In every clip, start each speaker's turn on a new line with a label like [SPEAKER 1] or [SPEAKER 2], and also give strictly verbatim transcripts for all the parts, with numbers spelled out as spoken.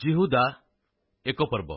[SPEAKER 1] जिहुदा एक पर्व।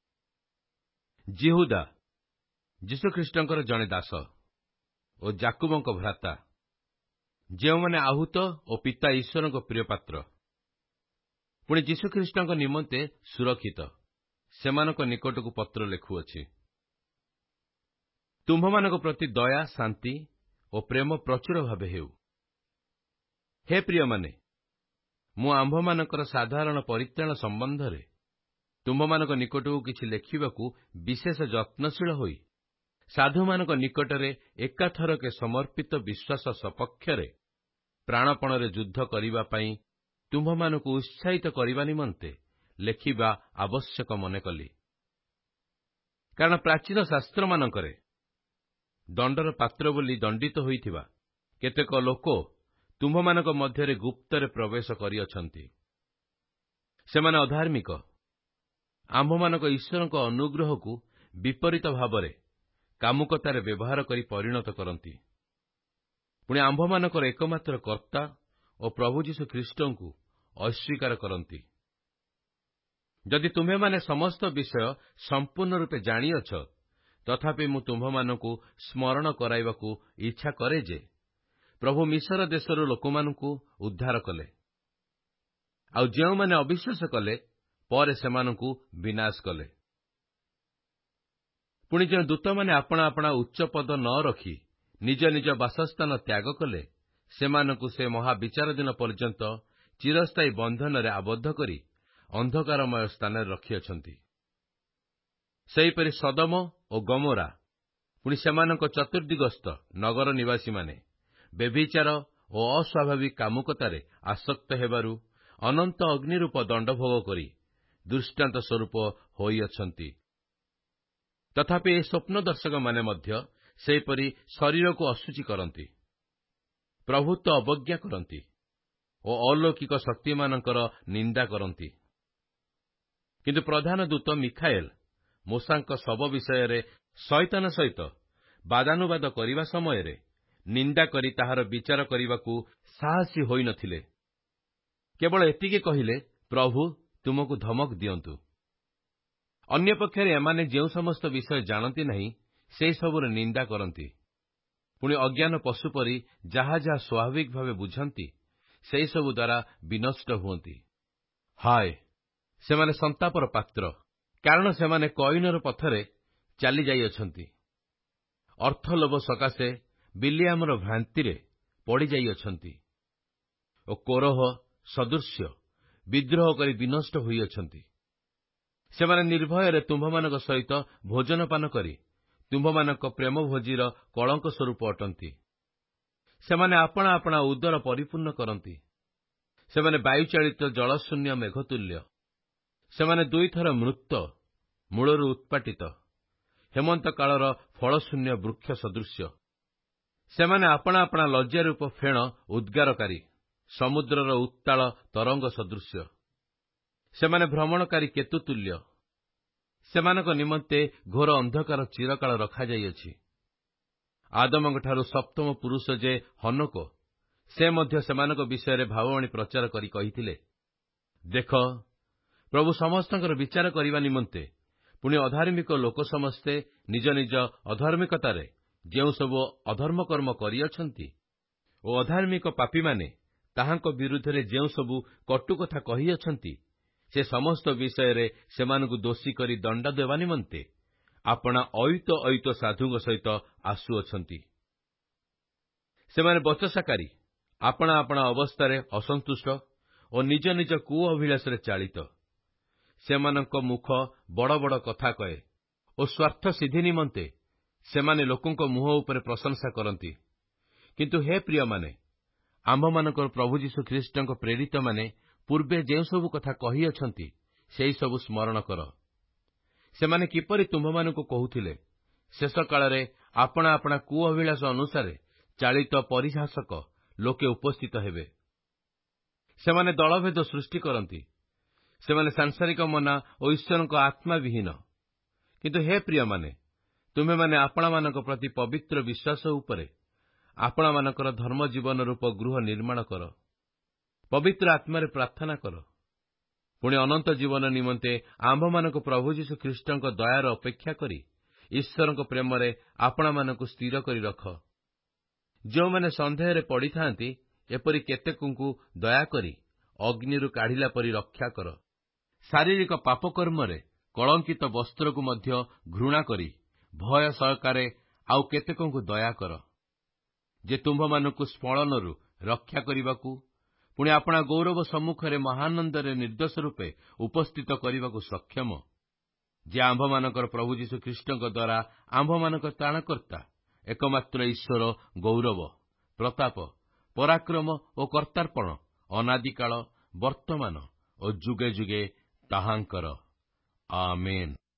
[SPEAKER 1] जिहुदा यीशुख्रीष्टଙ୍କର ଜଣେ ଦାସ ଓ ଯାକୁବଙ୍କ ଭ୍ରାତା, ଯେଉଁମାନେ ଆହୁତ ଓ ପିତା ଈଶ୍ୱରଙ୍କ ପ୍ରିୟ ପାତ୍ର, ପୁଣି ଯୀଶୁଖ୍ରୀଷ୍ଟଙ୍କ ନିମନ୍ତେ ସୁରକ୍ଷିତ, ସେମାନଙ୍କ ନିକଟକୁ ପତ୍ର ଲେଖୁଅଛି। ତୁମ୍ଭମାନଙ୍କ ପ୍ରତି ଦୟା, ଶାନ୍ତି ଓ ପ୍ରେମ ପ୍ରଚୁର ଭାବେ ହେଉ। ହେ ପ୍ରିୟମାନେ, ମୁଁ ଆମ୍ଭମାନଙ୍କର ସାଧାରଣ ପରିତ୍ରାଣ ସମ୍ବନ୍ଧରେ ତୁମ୍ଭମାନଙ୍କ ନିକଟକୁ କିଛି ଲେଖିବାକୁ ବିଶେଷ ଯତ୍ନଶୀଳ ହୋଇ, ସାଧୁମାନଙ୍କ ନିକଟରେ ଏକାଥରକେ ସମର୍ପିତ ବିଶ୍ୱାସ ସପକ୍ଷରେ ପ୍ରାଣପଣରେ ଯୁଦ୍ଧ କରିବା ପାଇଁ ତୁମ୍ଭମାନଙ୍କୁ ଉତ୍ସାହିତ କରିବା ନିମନ୍ତେ ଲେଖିବା ଆବଶ୍ୟକ ମନେ କଲି। କାରଣ ପ୍ରାଚୀନ ଶାସ୍ତ୍ରମାନଙ୍କରେ ଦଣ୍ଡର ପାତ୍ର ବୋଲି ଦଣ୍ଡିତ ହୋଇଥିବା କେତେକ ଲୋକ ତୁମ୍ଭମାନଙ୍କ ମଧ୍ୟରେ ଗୁପ୍ତରେ ପ୍ରବେଶ କରିଅଛନ୍ତି। ସେମାନେ ଅଧାର୍ମିକ, ଆମ୍ଭମାନଙ୍କ ଈଶ୍ୱରଙ୍କ ଅନୁଗ୍ରହକୁ ବିପରୀତ ଭାବରେ କାମୁକତାରେ ବ୍ୟବହାର କରି ପରିଣତ କରନ୍ତି। ପୁଣି ଆମ୍ଭମାନଙ୍କର ଏକମାତ୍ର କର୍ତ୍ତା ଓ ପ୍ରଭୁ ଯୀଶୁଖ୍ରୀଷ୍ଟଙ୍କୁ ଅସ୍ୱୀକାର କରନ୍ତି। ଯଦି ତୁମ୍ଭେମାନେ ସମସ୍ତ ବିଷୟ ସମ୍ପୂର୍ଣ୍ଣ ରୂପେ ଜାଣିଅଛ, ତଥାପି ମୁଁ ତୁମ୍ଭମାନଙ୍କୁ ସ୍ମରଣ କରାଇବାକୁ ଇଚ୍ଛା କରେ ଯେ, ପ୍ରଭୁ ମିଶର ଦେଶରୁ ଲୋକମାନଙ୍କୁ ଉଦ୍ଧାର କଲେ, ଆଉ ଯେଉଁମାନେ ଅବିଶ୍ୱାସ କଲେ, ପରେ ସେମାନଙ୍କୁ ବିନାଶ କଲେ। ପୁଣି ଯେଉଁ ଦୂତମାନେ ଆପଣା ଆପଣା ଉଚ୍ଚ ପଦ ନ ରଖି ନିଜ ନିଜ ବାସସ୍ଥାନ ତ୍ୟାଗ କଲେ, ସେମାନଙ୍କୁ ସେ ମହାବିଚାର ଦିନ ପର୍ଯ୍ୟନ୍ତ ଚିରସ୍ଥାୟୀ ବନ୍ଧନରେ ଆବଦ୍ଧ କରି ଅନ୍ଧକାରମୟ ସ୍ଥାନରେ ରଖିଅଛନ୍ତି। ସେହିପରି ସଦମ ଓ ଗମୋରା, ପୁଣି ସେମାନଙ୍କ ଚତୁର୍ଦିଗସ୍ଥ ନଗର ନିବାସୀମାନେ ବ୍ୟଭିଚାର ଓ ଅସ୍ୱାଭାବିକ କାମୁକତାରେ ଆସକ୍ତ ହେବାରୁ ଅନନ୍ତ ଅଗ୍ନିରୂପ ଦଣ୍ଡ ଭୋଗ କରି ଦୃଷ୍ଟାନ୍ତ ସ୍ୱରୂପ ହୋଇଅଛନ୍ତି। ତଥାପି ଏହି ସ୍ୱପ୍ନ ଦର୍ଶକମାନେ ମଧ୍ୟ ସେହିପରି ଶରୀରକୁ ଅଶୁଚି କରନ୍ତି, ପ୍ରଭୁତ୍ୱ ଅବଜ୍ଞା କରନ୍ତି ଓ ଅଲୌକିକ ଶକ୍ତିମାନଙ୍କର ନିନ୍ଦା କରନ୍ତି। କିନ୍ତୁ ପ୍ରଧାନ ଦୂତ ମିଖାଏଲ ମୂଷାଙ୍କ ଶବ ବିଷୟରେ ଶୟତାନ ସହିତ ବାଦାନୁବାଦ କରିବା ସମୟରେ ନିନ୍ଦା କରି ତାହାର ବିଚାର କରିବାକୁ ସାହସୀ ହୋଇନଥିଲେ। କେବଳ ଏତିକି କହିଲେ, ପ୍ରଭୁ ତୁମକୁ ଧମକ ଦିଅନ୍ତୁ। ଅନ୍ୟପକ୍ଷରେ ଏମାନେ ଯେଉଁ ସମସ୍ତ ବିଷୟ ଜାଣନ୍ତି ନାହିଁ, ସେହିସବୁର ନିନ୍ଦା କରନ୍ତି। ପୁଣି ଅଜ୍ଞାନ ପଶୁ ପରି ଯାହା ଯାହା ସ୍ୱାଭାବିକ ଭାବେ ବୁଝନ୍ତି, ସେହିସବୁ ଦ୍ୱାରା ବିନଷ୍ଟ ହୁଅନ୍ତି। ହାୟ, ସେମାନେ ସନ୍ତାପର ପାତ୍ର, କାରଣ ସେମାନେ କଇନର ପଥରେ ଚାଲି ଯାଇଅଛନ୍ତି। ଅର୍ଥଲୋଭ ସକାଶେ ବିଲିଆମର ଭ୍ରାନ୍ତିରେ ପଡ଼ିଯାଇଅଛନ୍ତି ଓ କୋରହ ସଦୃଶ୍ୟ ବିଦ୍ରୋହ କରି ବିନଷ୍ଟ ହୋଇଅଛନ୍ତି। ସେମାନେ ନିର୍ଭୟରେ ତୁମ୍ଭମାନଙ୍କ ସହିତ ଭୋଜନପାନ କରି ତୁମ୍ଭମାନଙ୍କ ପ୍ରେମ ଭୋଜିର କଳଙ୍କ ସ୍ୱରୂପ ଅଟନ୍ତି। ସେମାନେ ଆପଣା ଆପଣା ଉଦର ପରିପୂର୍ଣ୍ଣ କରନ୍ତି। ସେମାନେ ବାୟୁଚାଳିତ ଜଳଶୂନ୍ୟ ମେଘତୁଲ୍ୟ। ସେମାନେ ଦୁଇଥର ମୃତ, ମୂଳରୁ ଉତ୍ପାଟିତ, ହେମନ୍ତ କାଳର ଫଳଶୂନ୍ୟ ବୃକ୍ଷ ସଦୃଶ୍ୟ। ସେମାନେ ଆପଣା ଆପଣା ଲଜ୍ଜାରୂପ ଫେଣ ଉଦ୍ଗାରକାରୀ, ସମୁଦ୍ରର ଉତ୍ତାଳ ତରଙ୍ଗ ସଦୃଶ୍ୟ। ସେମାନେ ଭ୍ରମଣକାରୀ କେତୁତୁଲ୍ୟ। ସେମାନଙ୍କ ନିମନ୍ତେ ଘୋର ଅନ୍ଧକାର ଚିରକାଳ ରଖାଯାଇଅଛି। ଆଦମଙ୍କଠାରୁ ସପ୍ତମ ପୁରୁଷ ଯେ ହନୋକ, ସେ ମଧ୍ୟ ସେମାନଙ୍କ ବିଷୟରେ ଭାବବାଣୀ ପ୍ରଚାର କରି କହିଥିଲେ, ଦେଖ, ପ୍ରଭୁ ସମସ୍ତଙ୍କର ବିଚାର କରିବା ନିମନ୍ତେ, ପୁଣି ଅଧାର୍ମିକ ଲୋକ ସମସ୍ତେ ନିଜ ନିଜ ଅଧାର୍ମିକତାରେ ଯେଉଁ ସବୁ ଅଧର୍ମ କର୍ମ କରିଅଛନ୍ତି ଓ ଅଧାର୍ମିକ ପାପୀମାନେ ତାହାଙ୍କ ବିରୁଦ୍ଧରେ ଯେଉଁ ସବୁ କଟୁକଥା କହିଅଛନ୍ତି, ସେ ସମସ୍ତ ବିଷୟରେ ସେମାନଙ୍କୁ ଦୋଷୀ କରି ଦଣ୍ଡ ଦେବା ନିମନ୍ତେ ଆପଣା ଅୟୁତ ଅୟୁତ ସାଧୁଙ୍କ ସହିତ ଆସୁଅଛନ୍ତି। ସେମାନେ ବଚସାକାରୀ, ଆପଣା ଆପଣା ଅବସ୍ଥାରେ ଅସନ୍ତୁଷ୍ଟ ଓ ନିଜ ନିଜ କୁଅଭିଳାଷରେ ଚାଳିତ। ସେମାନଙ୍କ ମୁଖ ବଡ଼ ବଡ଼ କଥା କହେ ଓ ସ୍ୱାର୍ଥ ସିଦ୍ଧି ନିମନ୍ତେ ସେମାନେ ଲୋକଙ୍କ ମୁହଁ ଉପରେ ପ୍ରଶଂସା କରନ୍ତି। କିନ୍ତୁ ହେ ପ୍ରିୟମାନେ, ଆମ୍ଭମାନଙ୍କର ପ୍ରଭୁ ଯୀଶୁଖ୍ରୀଷ୍ଟଙ୍କ ପ୍ରେରିତମାନେ ପୂର୍ବେ ଯେଉଁସବୁ କଥା କହିଅଛନ୍ତି, ସେହିସବୁ ସ୍ମରଣ କର। ସେମାନେ କିପରି ତୁମ୍ଭମାନଙ୍କୁ କହୁଥିଲେ, ଶେଷ କାଳରେ ଆପଣା ଆପଣା କୁଅଭିଳାଷ ଅନୁସାରେ ଚାଳିତ ପରିହାସକ ଲୋକେ ଉପସ୍ଥିତ ହେବେ। ସେମାନେ ଦଳଭେଦ ସୃଷ୍ଟି କରନ୍ତି। ସେମାନେ ସାଂସାରିକ ମନା ଓ ଈଶ୍ୱରଙ୍କ ଆତ୍ମା ବିହୀନ। କିନ୍ତୁ ହେ ପ୍ରିୟମାନେ, ତୁମେମାନେ ଆପଣାମାନଙ୍କ ପ୍ରତି ପବିତ୍ର ବିଶ୍ୱାସ ଉପରେ ଆପଣମାନଙ୍କର ଧର୍ମଜୀବନ ରୂପ ଗୃହ ନିର୍ମାଣ କର। ପବିତ୍ର ଆତ୍ମାରେ ପ୍ରାର୍ଥନା କର। ପୁଣି ଅନନ୍ତ ଜୀବନ ନିମନ୍ତେ ଆମ୍ଭମାନଙ୍କୁ ପ୍ରଭୁ ଯୀଶୁ ଖ୍ରୀଷ୍ଟଙ୍କ ଦୟାର ଅପେକ୍ଷା କରି ଈଶ୍ୱରଙ୍କ ପ୍ରେମରେ ଆପଣାମାନଙ୍କୁ ସ୍ଥିର କରି ରଖ। ଯେଉଁମାନେ ସନ୍ଦେହରେ ପଡ଼ିଥାନ୍ତି, ଏପରି କେତେକଙ୍କୁ ଦୟାକରି ଅଗ୍ନିରୁ କାଢ଼ିଲା ପରି ରକ୍ଷା କର। ଶାରୀରିକ ପାପକର୍ମରେ କଳଙ୍କିତ ବସ୍ତ୍ରକୁ ମଧ୍ୟ ଘୃଣା କରି ଭୟ ସହକାରେ ଆଉ କେତେକଙ୍କୁ ଦୟା କର, ଯେ ତୁମ୍ଭମାନଙ୍କୁ ସ୍ମଳନରୁ ରକ୍ଷା କରିବାକୁ ପୁଣି ଆପଣା ଗୌରବ ସମ୍ମୁଖରେ ମହାନନ୍ଦରେ ନିର୍ଦ୍ଦୋଷ ରୂପେ ଉପସ୍ଥିତ କରିବାକୁ ସକ୍ଷମ, ଯେ ଆମ୍ଭମାନଙ୍କର ପ୍ରଭୁ ଯୀଶୁ ଖ୍ରୀଷ୍ଟଙ୍କ ଦ୍ୱାରା ଆମ୍ଭମାନଙ୍କର ତ୍ରାଣକର୍ତ୍ତା, ଏକମାତ୍ର ଈଶ୍ୱର ଗୌରବ, ପ୍ରତାପ, ପରାକ୍ରମ ଓ କର୍ତ୍ତାର୍ପଣ ଅନାଦିକାଳ ବର୍ତ୍ତମାନ ଓ ଯୁଗେ ଯୁଗେ ତାହାଙ୍କର। ଆମେନ୍।